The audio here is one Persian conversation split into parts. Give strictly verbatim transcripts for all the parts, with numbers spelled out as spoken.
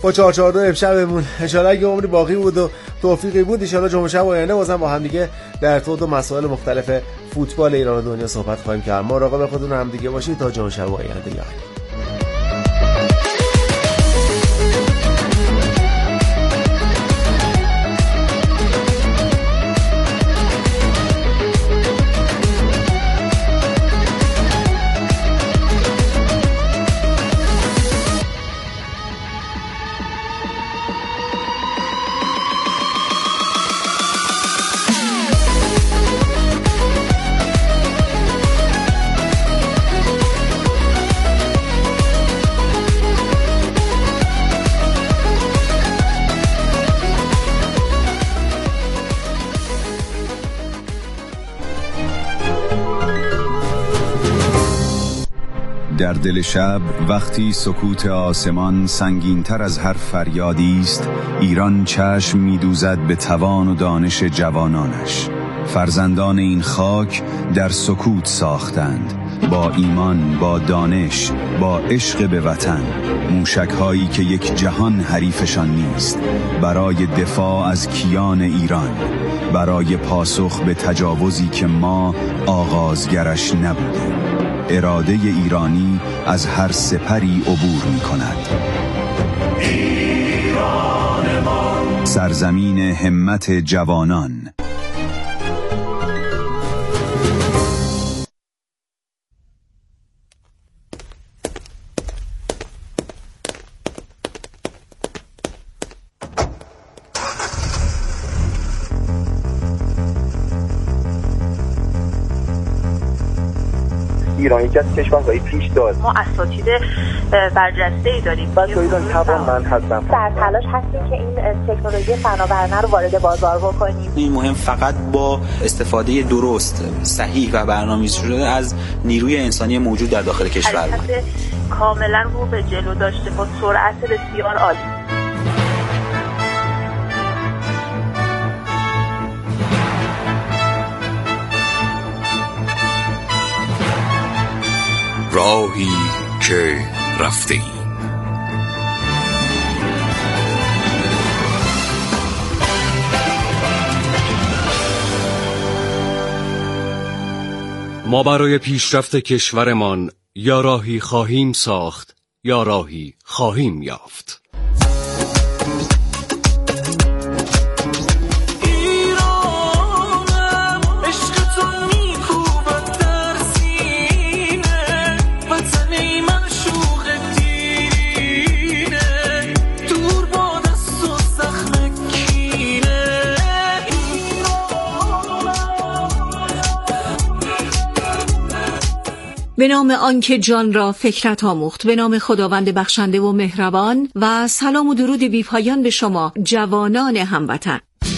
با چهار چهار دو امشبمون ان شاء الله اگه عمری باقی بود و توفیقی بود ان شاء الله جمعه شب آینده بازم با هم دیگه در طور و مسائل مختلف فوتبال ایران و دنیا صحبت خواهیم کرد. مراقب خودتون هم دیگه باشید تا جمعه شب آینده. یا در دل شب وقتی سکوت آسمان سنگین‌تر از هر فریادی است، ایران چشم می‌دوزد به توان و دانش جوانانش. فرزندان این خاک در سکوت ساختند، با ایمان، با دانش، با عشق به وطن، موشک‌هایی که یک جهان حریفشان نیست، برای دفاع از کیان ایران، برای پاسخ به تجاوزی که ما آغازگرش نبودیم. اراده ایرانی از هر سپری عبور می کند. ایران ما، سرزمین همت جوانان. ایران یکی از کشورهای پیش داد. ما اساتید برجسته‌ای داریم. بچه‌ها ایران توانمند هستن. در تلاش هستیم که این تکنولوژی فناورانه رو وارد بازار بکنیم. این مهم فقط با استفاده درست، صحیح و برنامه‌ریزی شده از نیروی انسانی موجود در داخل کشور بود. کاملا رو به جلو داشته با سرعت بسیار عالی. راهی که رفته ایم. ما برای پیشرفت کشورمان یا راهی خواهیم ساخت یا راهی خواهیم یافت. به نام آنکه جان را فکرت آموخت، به نام خداوند بخشنده و مهربان، و سلام و درود بی پایان به شما جوانان هموطن.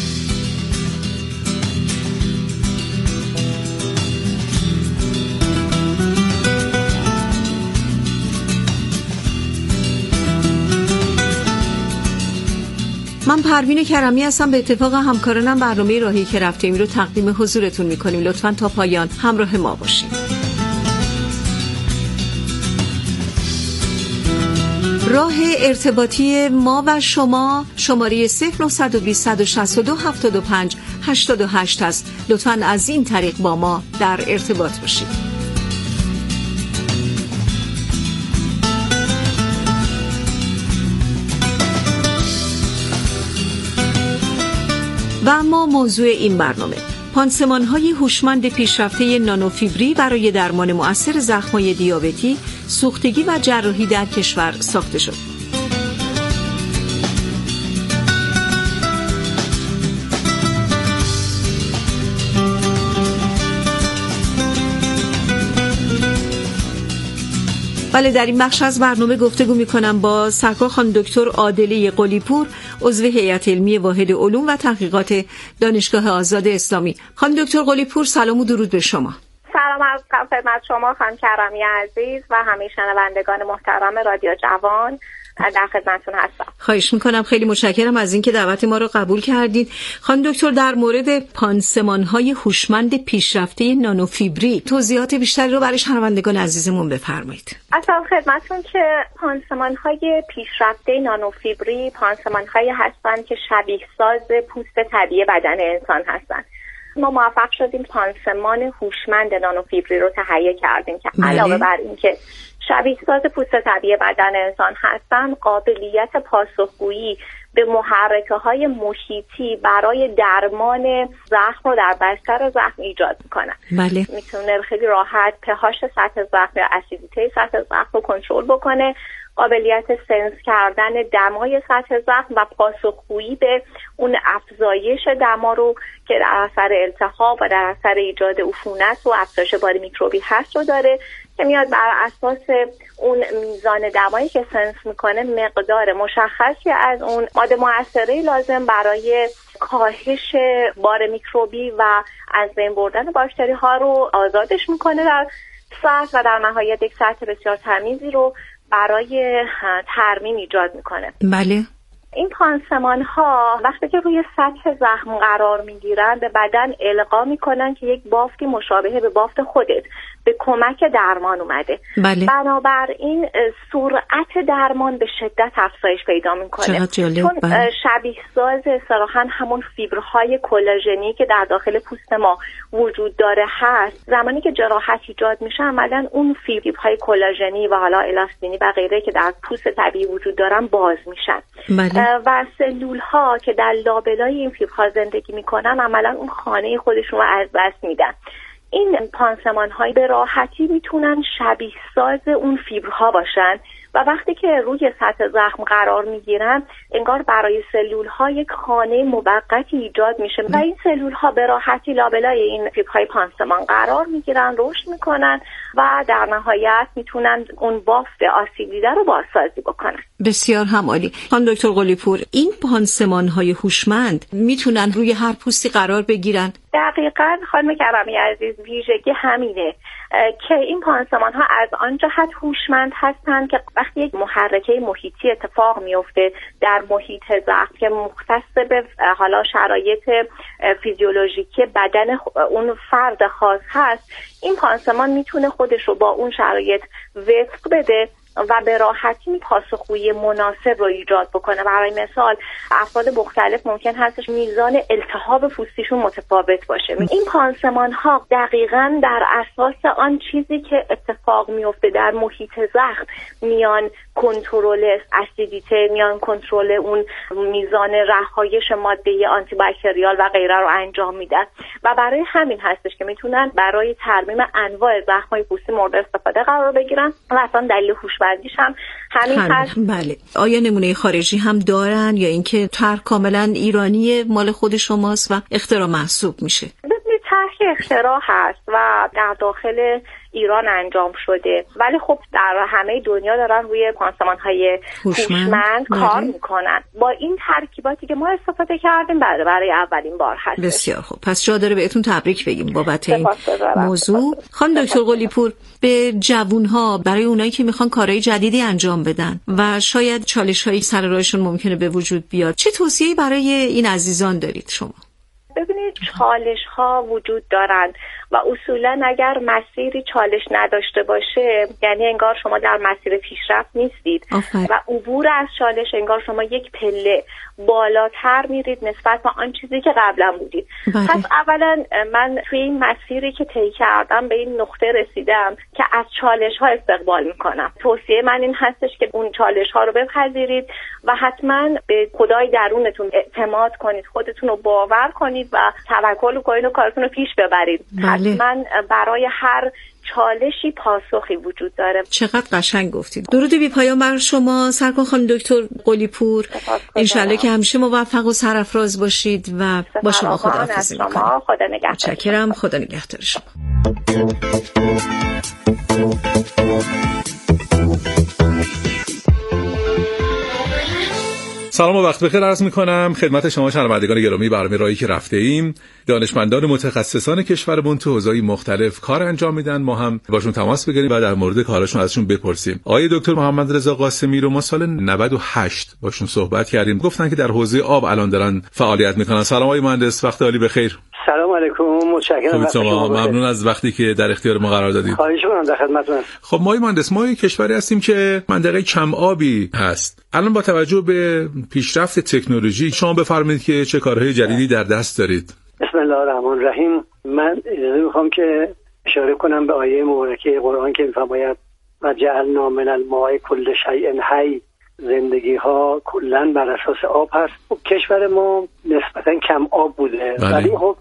من پروین کرمی هستم. به اتفاق همکارانم برنامه راهی که رفتیم رو تقدیم حضورتون میکنیم. لطفاً تا پایان همراه ما باشید. راه ارتباطی ما و شما شماره صفر نه دو صفر شش دو هفت دو پنج هشت هشت است. لطفاً از این طریق با ما در ارتباط باشید. و اما موضوع این برنامه: پانسمان‌های هوشمند پیشرفته نانوفیبری برای درمان مؤثر زخم‌های دیابتی، سوختگی و جراحی در کشور ساخته شد. بله، در این بخش از برنامه گفتگو می‌کنم با سرکار خانم دکتر عادله قلی‌پور، عضو هیئت علمی واحد علوم و تحقیقات دانشگاه آزاد اسلامی. خانم دکتر قلی‌پور، سلام و درود به شما. سلام عرض خدمت شما خانم کرمی عزیز و همه شنوندگان محترم رادیو جوان در خدمتتون هستم. خواهش میکنم، خیلی متشکرم از اینکه دعوت ما رو قبول کردید. خانم دکتر، در مورد پانسمان‌های هوشمند پیشرفته نانوفیبری توضیحات بیشتری رو برای شنوندگان عزیزمون بفرمایید. اصلا خدمتتون که پانسمان‌های پیشرفته نانوفیبری پانسمان‌هایی هستند که شبیه ساز پوست طبیعی بدن انسان هستند. ما موفق شدیم پانسمان هوشمند نانوفیبری رو تهیه کردیم که علاوه بر این که شبیه ساز پوست طبیعی بدن انسان هستن، قابلیت پاسخگویی به محرکه‌های محیطی برای درمان زخم رو در بستر زخم ایجاد میکنن. بله. میتونه خیلی راحت پهاش سطح زخم یا اسیدیته سطح زخم رو کنترل بکنه، قابلیت سنس کردن دمای سطح زخم و پاسخگویی به اون افزایش دما رو که در اثر التهاب و در اثر ایجاد عفونت و افزایش بار میکروبی هست رو داره که میاد بر اساس اون میزان دمایی که سنس میکنه مقدار مشخصی از اون ماده مؤثره لازم برای کاهش بار میکروبی و از بین بردن باکتری ها رو آزادش میکنه در سطح و در نهایت یک سطح بسیار تمیزی رو برای ترمیم ایجاد میکنه. بله. این پانسمان ها وقتی که روی سطح زخم قرار میگیرن به بدن القا میکنن که یک بافتی مشابه به بافت خودت به کمک درمان اومده. بله. بنابراین سرعت درمان به شدت افزایش پیدا میکنه، چون بله. شبیه ساز اصطلاحاً همون فیبرهای کلاژنی که در داخل پوست ما وجود داره هست. زمانی که جراحت ایجاد میشه عملاً اون فیبرهای کلاژنی و حالا الاستینی و غیره که در پوست طبیعی وجود دارن باز میشن. بله. و سلول ها که در لابلای این فیبرها زندگی میکنن عملاً اون خانه خودشون رو از دست میدن. این پانسمان های به راحتی میتونن شبیه ساز اون فیبرها باشن و وقتی که روی سطح زخم قرار میگیرن انگار برای سلول ها یک خانه موقتی ایجاد میشه و این سلول ها به راحتی لابلای این فیبرهای پانسمان قرار میگیرن، رشد میکنن و در نهایت میتونن اون بافت آسیب دیده رو بازسازی بکنن. بسیار هم عالی. خانم دکتر قلی‌پور، این پانسمان های هوشمند میتونن روی هر پوستی قرار بگیرن؟ دقیقاً خانم کرمی عزیز، ویژگی همینه که این پانسمان ها از آن جهت هوشمند هستند که وقتی یک محرکه محیطی اتفاق میفته در محیط زخم که مختص به حالا شرایط فیزیولوژیکی بدن اون فرد خاص هست، این پانسمان میتونه خودش رو با اون شرایط وفق بده و به راحتی پاسخگویی مناسب رو ایجاد بکنه. برای مثال افراد مختلف ممکن هستش میزان التهاب پوستیشون متفاوت باشه. این پانسمان ها دقیقاً در اساس آن چیزی که اتفاق میفته در محیط زخم میان کنترل اسیدیته، میان کنترل اون میزان رهایش ماده آنتی باکتریال و غیره رو انجام میدن و برای همین هستش که میتونن برای ترمیم انواع زخم‌های پوستی مورد استفاده قرار بگیرن و اصلا دلیل هوشمندیش هم همین هست. بله. آیا نمونه خارجی هم دارن یا اینکه طرح کاملا ایرانی مال خود شماست و اختراع محسوب میشه؟ ببینید طرح اختراع هست و در داخل ایران انجام شده، ولی خب در همه دنیا دارن روی پانسمان‌های هوشمند کار میکنن. با این ترکیباتی که ما استفاده کردیم بعد برای اولین بار هست. بسیار خوب. پس جا داره بهتون تبریک بگیم بابت این موضوع. خانم دکتر قلی‌پور، به جوانها، برای اونایی که میخوان کارهای جدیدی انجام بدن و شاید چالش‌هایی سر راهشون ممکنه به وجود بیاد، چه توصیه‌ای برای این عزیزان دارید شما؟ ببینید چالش ها وجود دارند و اصولا اگر مسیری چالش نداشته باشه یعنی انگار شما در مسیر پیشرفت نیستید آفر. و عبور از چالش انگار شما یک پله بالاتر میرید نسبت به آن چیزی که قبلا بودید. بله. پس اولا من توی این مسیری که طی کردم به این نقطه رسیدم که از چالش ها استقبال میکنم. توصیه من این هستش که اون چالش ها رو بپذیرید و حتما به خدای درونتون اعتماد کنید، خودتون رو باور کنید و توکل کنید و کارتون رو پیش ببرید. بله. حتما برای هر چالشی پاسخی وجود داره. چقدر قشنگ گفتید. درود بی پایان بر شما سرکار خانم دکتر قلی‌پور. انشالله که همیشه موفق و سرافراز باشید و با شما خداحافظی می‌کنم. خدا نگهدار. متشکرم. خدا نگهدار شما. سلام و وقت بخیر عرض می‌کنم خدمت شما شنوندگان گرامی برنامه راهی که رفته ایم. دانشمندان متخصصان کشورمون تو حوزه‌های مختلف کار انجام میدن، ما هم باشون تماس بگیریم و در مورد کارشون ازشون بپرسیم. آقای دکتر محمد رضا قاسمی رو ما سال نود و هشت باشون صحبت کردیم، گفتن که در حوزه آب الان دارن فعالیت میکنن. سلام آقای مهندس، وقت عالی بخیر. سلام علیکم، متشکرم از شما. ممنون از وقتی که در اختیار ما قرار دادید. خواهش می‌کنم، در خدمتتونم. خب ما مهندس، ما یک کشوری هستیم که منطقه کم آبی هست. الان با توجه به پیشرفت تکنولوژی شما بفرمایید که چه کارهای جدیدی در دست دارید؟ بسم الله الرحمن الرحیم. من اجازه می‌خوام که اشاره کنم به آیه مبارکه قرآن که می‌فرماید و جعلنا من الماء کل شیء حی، زندگی ها کلا بر اساس آب هست. خب کشور ما نسبتا کم آب بوده، ولی خب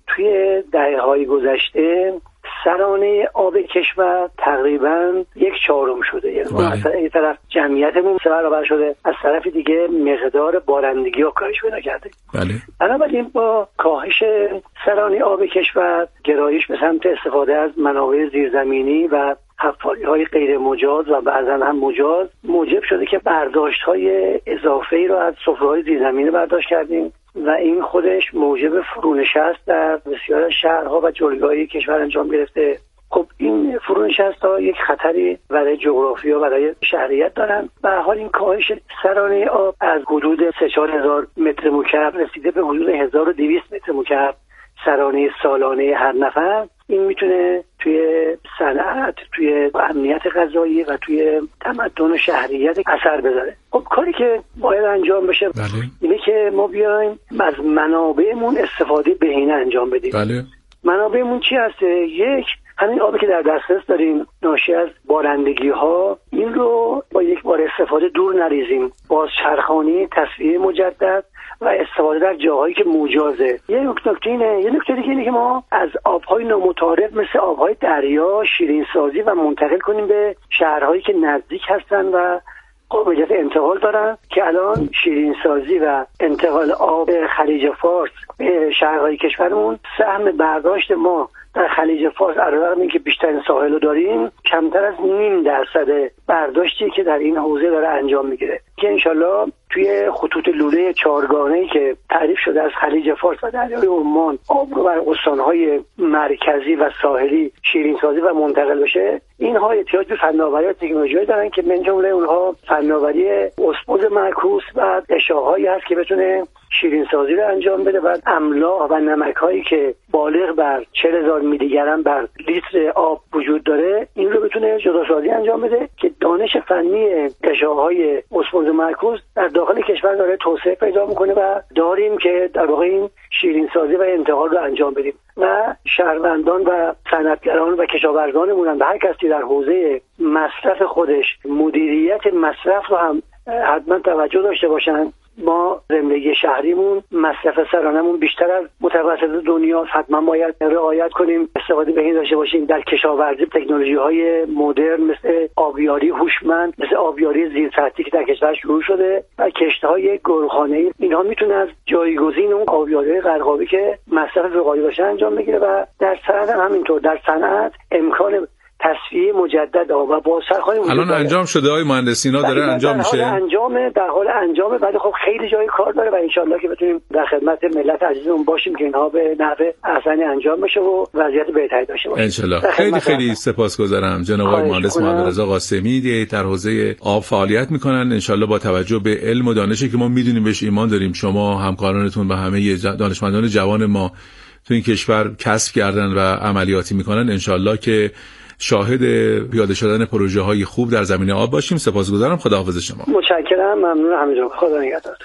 توی دهه‌های گذشته سرانه آب کشور تقریبا یک چهارم شده. یعنی مثلا این طرف جمعیتمون سه برابر شده، از طرف دیگه مقدار بارندگی ها کاهش پیدا کرده. بله. بنابراین با کاهش سرانه آب کشور، گرایش به سمت استفاده از منابع زیرزمینی و حفاری‌های غیر مجاز و بعضا هم مجاز موجب شده که برداشت‌های اضافه‌ای رو از سفره‌های زیرزمینی برداشت کردیم و این خودش موجب فرونشست در بسیار از شهرها و جلگه‌های کشور انجام گرفته. خب این فرونشست‌ها یک خطری برای جغرافیا و برای شهریت دارن. به هر حال این کاهش سرانه آب از حدود سه چهار هزار متر مکعب رسیده به حدود هزار و دویست متر مکعب سرانه سالانه هر نفر. این میتونه توی صنعت، توی امنیت غذایی و توی تمدن و شهریت اثر بذاره. خب کاری که باید انجام بشه بله. اینه که ما بیایم از منابعمون استفاده بهینه انجام بدیم. بله. منابعمون چی هست؟ یک، همین آبی که در دسترس داریم ناشی از بارندگی ها، این رو با یک بار استفاده دور نریزیم، بازچرخانی، تصفیه مجدد و استفاده در جاهایی که مجازه. یه نکته اینه، یه نکته دیگه اینه که ما از آبهای نامتعارف مثل آبهای دریا شیرین سازی و منتقل کنیم به شهرهایی که نزدیک هستن و قابلیت انتقال دارن، که الان شیرین سازی و انتقال آب خلیج فارس به شهرهای کشورمون سهم برداشت ما در خلیج فارس علاوه اینکه بیشترین ساحل رو داریم، کمتر از نیم درصد برداشتی که در این حوزه داره انجام میگیره، که انشالله توی خطوط لوله چهارگانه‌ای که تعریف شده از خلیج فارس و دریای عمان آب رو بر استان‌های مرکزی و ساحلی شیرین سازی و منتقل بشه، اینها احتیاج به فناوری و تکنولوژی دارن که من جمله اونها فناوری اسپوز معکوس و غشاهایی هست که بتونه شیرین سازی رو انجام بده و املاح و نمک‌هایی که بالغ بر چهل هزار میلی گرم بر لیتر آب وجود داره، این رو بتونه جداسازی انجام بده که دانش فنی غشاهای اسپوز معکوس در داخل کشور داره توسعه پیدا میکنه و داریم که در واقع این شیرین سازی و انتقال رو انجام بدیم و شهروندان و صنعتگران و کشاورزانمون و هر کسی در حوزه مصرف خودش مدیریت مصرف رو هم حتما توجه داشته باشن. ما زندگی شهریمون مصرف سرانمون بیشتر از متوسط دنیا، حتما باید رعایت کنیم، استفاده بهینه داشته باشیم. در کشاورزی تکنولوژی‌های مدرن مثل آبیاری هوشمند، مثل آبیاری زیرسطحی که در کشور شروع شده و کشت‌های گلخانه‌ای، اینها میتونه از جایگزین اون آبیاری غرقابی که مصرف وقایعی باشه انجام بگیره. و در صنعت هم همینطور، در صنعت امکان تصفیه مجدد آب و بازچرخانی الان انجام شده های مهندسینا داره انجام میشه، در حال انجامه در حال انجامه ولی خب خیلی جای کار داره و انشالله که بتونیم در خدمت ملت عزیزمون باشیم که اینها به نحو احسنی انجام بشه و وضعیت بهتری داشته باشه انشالله. خیلی خیلی سپاسگزارم جناب آقای مهندس محمد رضا قاسمی، در حوزه آب فعالیت میکنن. انشالله با توجه به علم و دانشی که ما میدونیم بهش ایمان داریم، شما همکارانتون و همه دانشمندان جوان ما تو این کشور کسب کردن و عملیاتی میکنن، انشالله که شاهد پیاده شدن پروژه های خوب در زمینه آب باشیم. سپاسگزارم. خداحافظ شما. متشکرم. ممنون. همینجا. خدا نگهدارتون.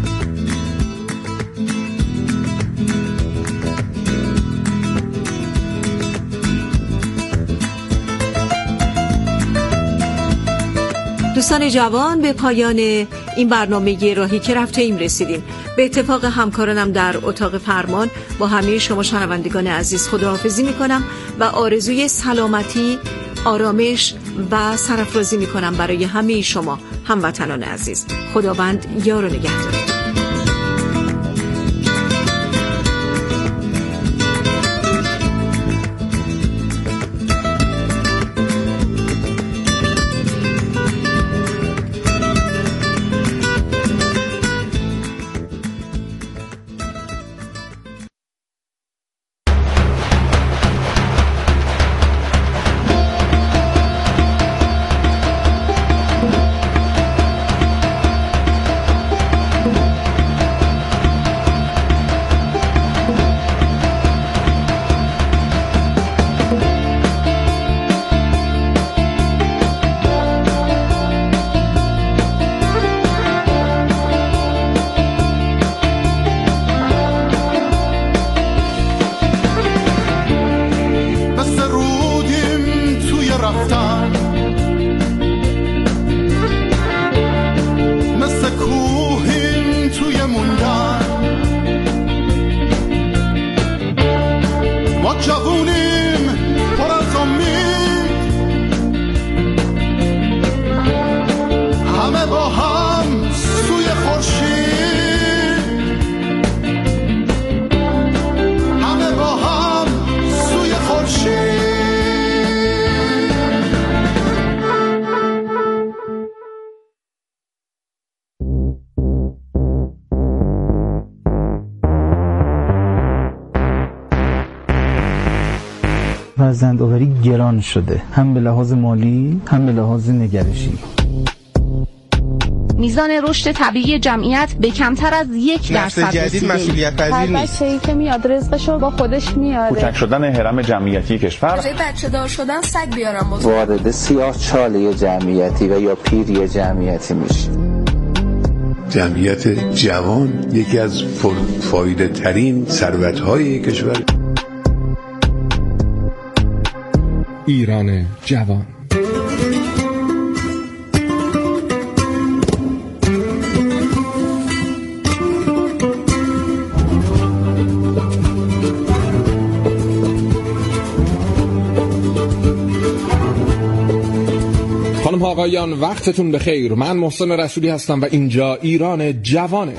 دوستان جوان، به پایان این برنامه راهی که رفته ایم رسیدیم. به اتفاق همکارانم در اتاق فرمان با همه شما شنوندگان عزیز خداحافظی میکنم و آرزوی سلامتی، آرامش و سرافرازی میکنم برای همه شما هموطنان عزیز. خداوند یار و نگهدار. فرزندآوری گران شده، هم به لحاظ مالی هم به لحاظ نگرشی. میزان رشد طبیعی جمعیت به کمتر از یک درصد جدید مسئولیت پذیر نیست. بچه‌ای که میاد رزقشو با خودش میاره. کوچک شدن هرم جمعیتی کشور. برای بچه دار شدن سگ بیارم بزرگ. وارد سیاه چاله جمعیتی و یا پیری جمعیتی میشه. جمعیت جوان یکی از فایده ترین ثروت‌های کشور. ایران جوان. خانم ها آقایان وقتتون بخیر. من محسن رسولی هستم و اینجا ایران جوانه.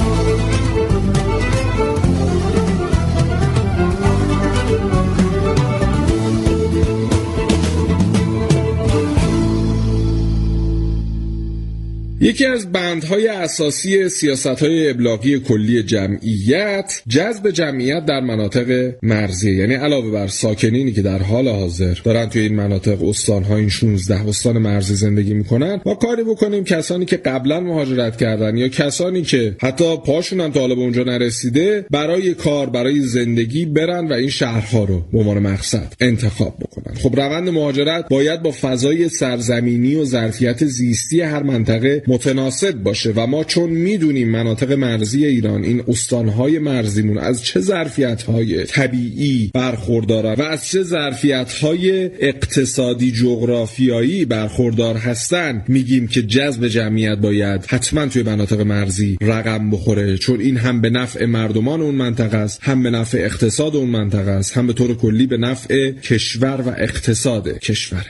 یکی از بندهای اساسی سیاست‌های ابلاغی کلی جمعیت جذب جمعیت در مناطق مرزی، یعنی علاوه بر ساکنینی که در حال حاضر دارن توی این مناطق استان‌ها، این شانزده استان مرزی زندگی میکنن، ما کاری بکنیم کسانی که قبلا مهاجرت کردن یا کسانی که حتی پاشون هم تا حالا به اونجا نرسیده برای کار، برای زندگی برن و این شهرها رو به عنوان مقصد انتخاب بکنن. خب روند مهاجرت باید با فضای سرزمینی و ظرفیت زیستی هر منطقه متناسب باشه و ما چون میدونیم مناطق مرزی ایران، این استانهای مرزیمون از چه ظرفیت‌های طبیعی برخوردارن و از چه ظرفیت‌های اقتصادی جغرافیایی برخوردار هستن، میگیم که جذب جمعیت باید حتما توی مناطق مرزی رقم بخوره، چون این هم به نفع مردمان اون منطقه است، هم به نفع اقتصاد اون منطقه است، هم به طور کلی به نفع کشور و اقتصاد کشوره.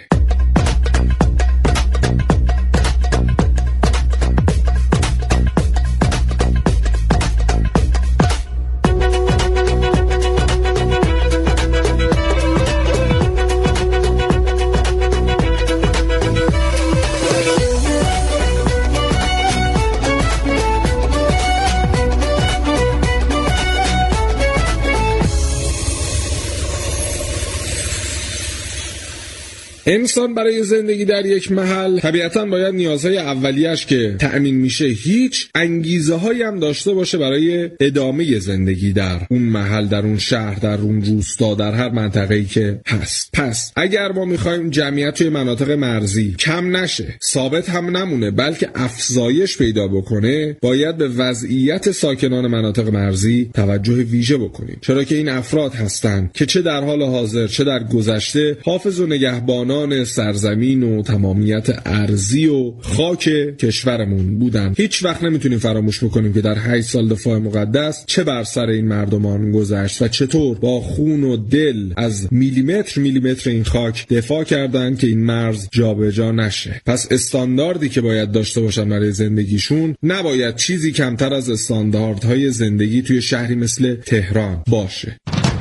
انسان برای زندگی در یک محل طبیعتاً باید نیازهای اولیه‌اش که تأمین میشه هیچ، انگیزه هایی هم داشته باشه برای ادامه زندگی در اون محل، در اون شهر، در اون روستا، در هر منطقه‌ای که هست. پس اگر ما میخوایم جمعیت توی مناطق مرزی کم نشه، ثابت هم نمونه، بلکه افزایش پیدا بکنه، باید به وضعیت ساکنان مناطق مرزی توجه ویژه بکنیم، چرا که این افراد هستند که چه در حال حاضر چه در گذشته حافظ و نگهبانان سرزمین و تمامیت ارضی و خاک کشورمون بودن. هیچ وقت نمیتونیم فراموش بکنیم که در هشت سال دفاع مقدس چه بر سر این مردمان گذشت و چطور با خون و دل از میلیمتر میلیمتر این خاک دفاع کردن که این مرز جابجا نشه. پس استانداردی که باید داشته باشن برای زندگیشون نباید چیزی کمتر از استانداردهای زندگی توی شهری مثل تهران باشه.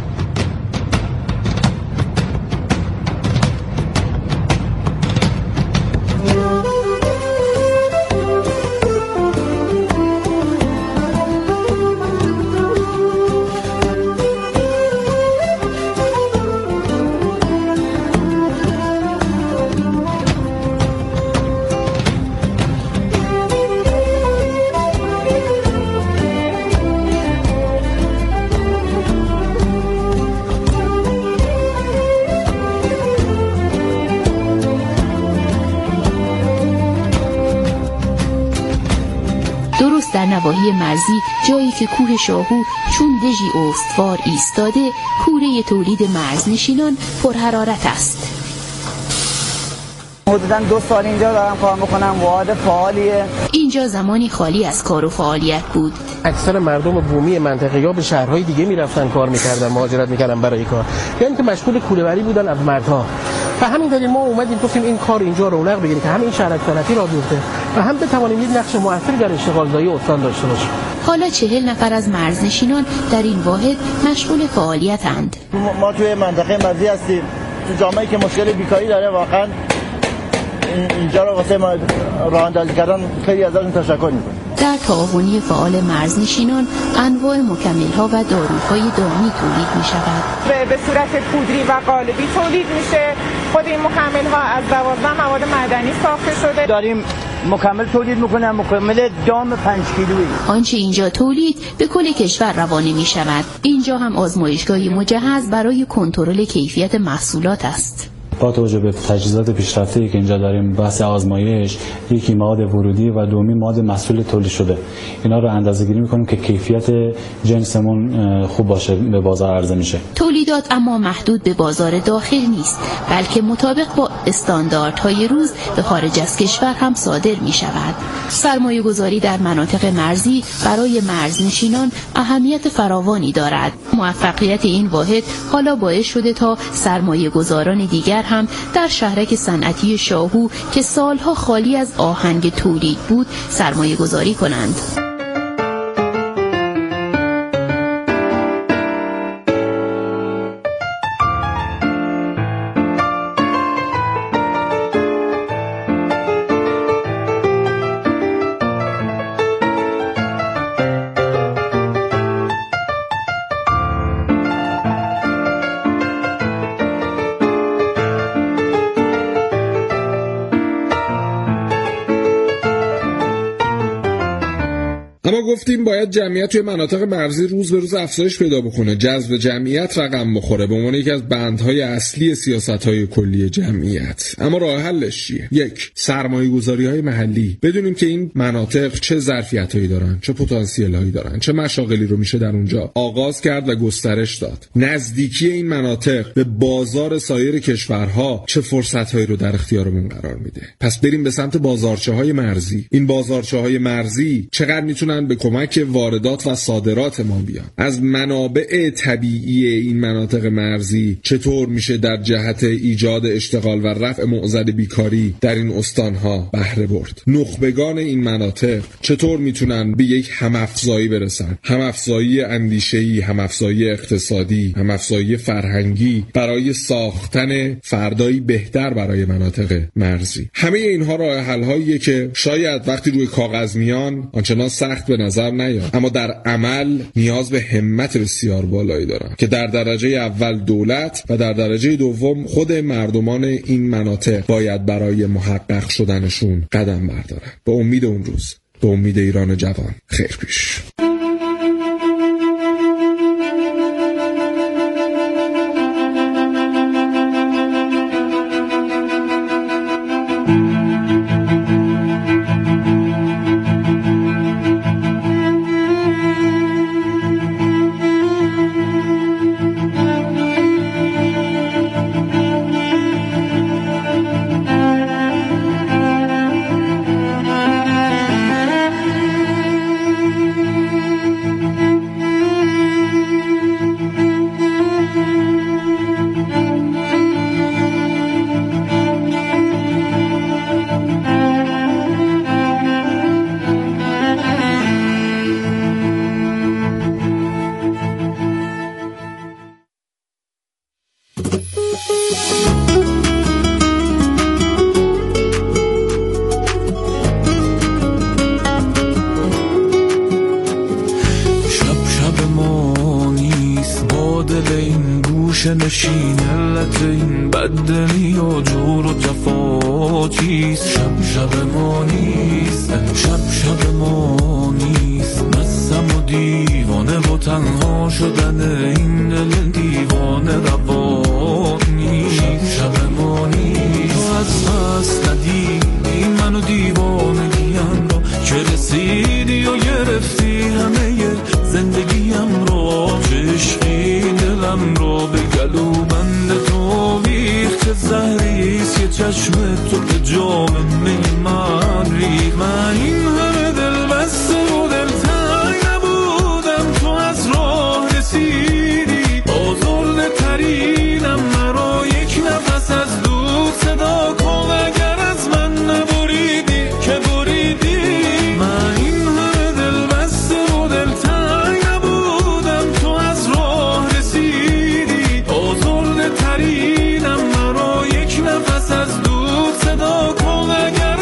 در نواحی مرزی جایی که کوه شاهو چون دژی استوار ایستاده، کوره تولید مرزنشینان پرحرارت است. حدوداً دو سال اینجا دارم کار میکنم، واحد فعالیه. اینجا زمانی خالی از کار و فعالیت بود. اکثر مردم بومی منطقه یا به شهرهای دیگه میرفتن کار میکردن، مهاجرت میکردن برای کار، یعنی که مشغول کوله‌بری بودن از مردها. و همین دلیل ما اومدیم گفتیم این کار اینجا رونق بگیره که هم این شهرک صنعتی را بیفته و هم بتوانیم یک نقش موثری در اشتغالزایی استان داشته باشیم. حالا چهل نفر از مرزنشینان در این واحد مشغول فعالیت‌اند. ما توی منطقه مرزی هستیم، تو جامعه‌ای که مشکل بیکاری داره، واقعا اینجا رو واسه ما راه اندازی کردن خیلی ازشون تشکر می‌کنیم. در تعاونی فعال مرزنشینان انواع مکمل‌ها و داروهای دامی تولید می‌شود. به صورت پودری و قالبی تولید میشه. خود این مکمل‌ها از دوازده مواد معدنی ساخته شده. داریم مکمل تولید میکنن، مکمل دام پنج کیلویی. آنچه اینجا تولید به کل کشور روانه می شود. اینجا هم آزمایشگاهی مجهز برای کنترل کیفیت محصولات است. با توجه به تجهیزات پیشرفته‌ای که اینجا داریم، بحث آزمایش، یکی مواد ورودی و دومی مواد محصول تولید شده، اینا رو اندازه‌گیری می‌کنیم که کیفیت جنسمون خوب باشه، به بازار عرضه میشه. تولیدات اما محدود به بازار داخل نیست، بلکه مطابق با استانداردهای روز به خارج از کشور هم صادر می‌شود. سرمایه‌گذاری در مناطق مرزی برای مرزنشینان اهمیت فراوانی دارد. موفقیت این واحد حالا باعث شده تا سرمایه‌گذاران دیگر هم در شهرک صنعتی شاهو که سالها خالی از آهنگ تولید بود سرمایه گذاری کنند. اما گفتیم باید جمعیت توی مناطق مرزی روز به روز افزایش پیدا بکنه، جذب جمعیت رقم بخوره به عنوان یکی از بندهای اصلی سیاست‌های کلی جمعیت. اما راه حلش چیه؟ یک، سرمایه‌گذاری‌های محلی. بدونیم که این مناطق چه ظرفیت‌هایی دارن، چه پتانسیل‌هایی دارن، چه مشاغلی رو میشه در اونجا آغاز کرد و گسترش داد. نزدیکی این مناطق به بازار سایر کشورها چه فرصت‌هایی رو در اختیارمون قرار میده. پس بریم به سمت بازارچه‌های مرزی. این بازارچه‌های مرزی چقدر میتونن به کمک واردات و صادرات ما بیان؟ از منابع طبیعی این مناطق مرزی چطور میشه در جهت ایجاد اشتغال و رفع معضل بیکاری در این استانها بهره برد؟ نخبگان این مناطق چطور میتونن به یک همافزایی برسن؟ همافزایی اندیشه‌ای، همافزایی اقتصادی، همافزایی فرهنگی برای ساختن فردایی بهتر برای مناطق مرزی. همه اینها راه حل‌هاییه که شاید وقتی روی کاغذ میان آنچنان سخت به نظر نیاد، اما در عمل نیاز به همت بسیار بالایی دارن که در درجه اول دولت و در درجه دوم خود مردمان این مناطق باید برای محقق شدنشون قدم بردارن. به امید اون روز، به امید ایران جوان. خیر پیش. نشین علت این بددلی و جور و جفا چیست؟ شب شب ما نیست، شب شب ما نیست، مستم و دیوانه و تنها شدن این دل دیوانه روا نیست. شب شب ما نیست، تو از پس ندیدی منو دیوانگیم را که رسیدی و گرفتی همه زندگیم را، چشقی دلم را به گلو بند تو ویخت، چه زهریست که چشم تو به جام می من ریخت. من این همه دل بسته و دل تنگ نبودم، تو از راه رسیدی آزرده ترینم، مرا یک نفس از دور صدا کن اگر از من نبریدی که بریدی. من این همه دل بسته و دل تنگ نبودم، تو از راه رسیدی آزرده ترینم، مرا یک نفس از دور صدا کن اگر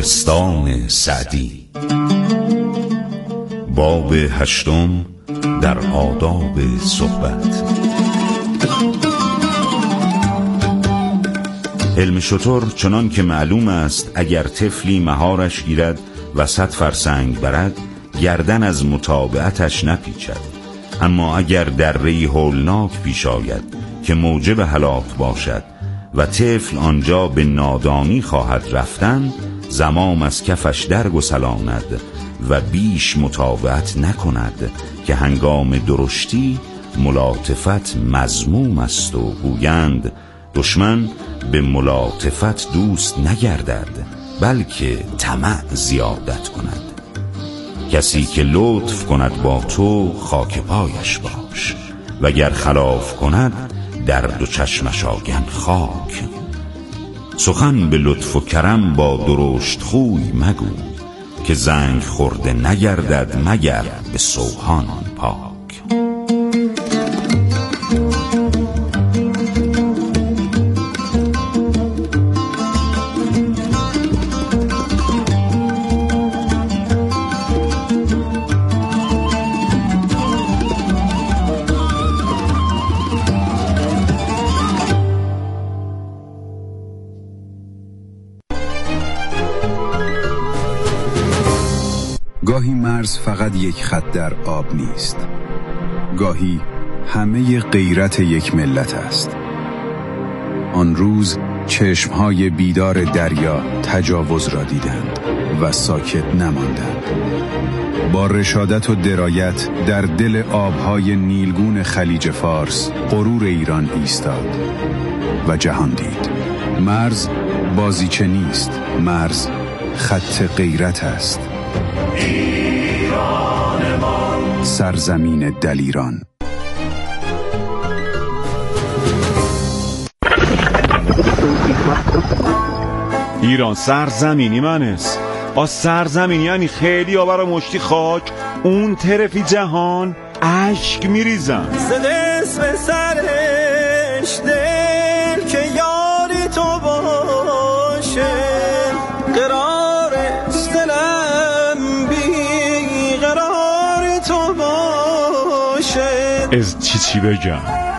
گلستان سعدی. باب هشتم در آداب صحبت. علم شتر چنان که معلوم است اگر طفلی مهارش گیرد و صد فرسنگ برد گردن از متابعتش نپیچد، اما اگر دره‌ای هولناک پیش آید که موجب هلاک باشد و طفل آنجا به نادانی خواهد رفتن، زمام از کفش درگسلاند و بیش متابعت نکند که هنگام درشتی ملاطفت مذموم است و گویند دشمن به ملاطفت دوست نگردد بلکه طمع زیادت کند. کسی که لطف کند با تو خاک پایش باش، وگر خلاف کند در دو چشمش آگن خاک. سخن به لطف و کرم با درشت خوی مگو، که زنگ خورده نگردد مگر به سوهان پاک. گاهی مرز فقط یک خط در آب نیست، گاهی همه غیرت یک ملت است. آن روز چشمهای بیدار دریا تجاوز را دیدند و ساکت نماندند. با رشادت و درایت در دل آبهای نیلگون خلیج فارس غرور ایران ایستاد و جهان دید. مرز بازیچه نیست، مرز خط غیرت است. ایرانمان، سرزمین دلیران. ایران سرزمینی من است. آ سرزمینی یعنی خیلی ها برا مشتی خاک اون طرفی جهان عشق میریزن. زد اسم سرش دل که یاری تو باشه، قرار دلم بی قرار تو باشه. از چی چی بگم؟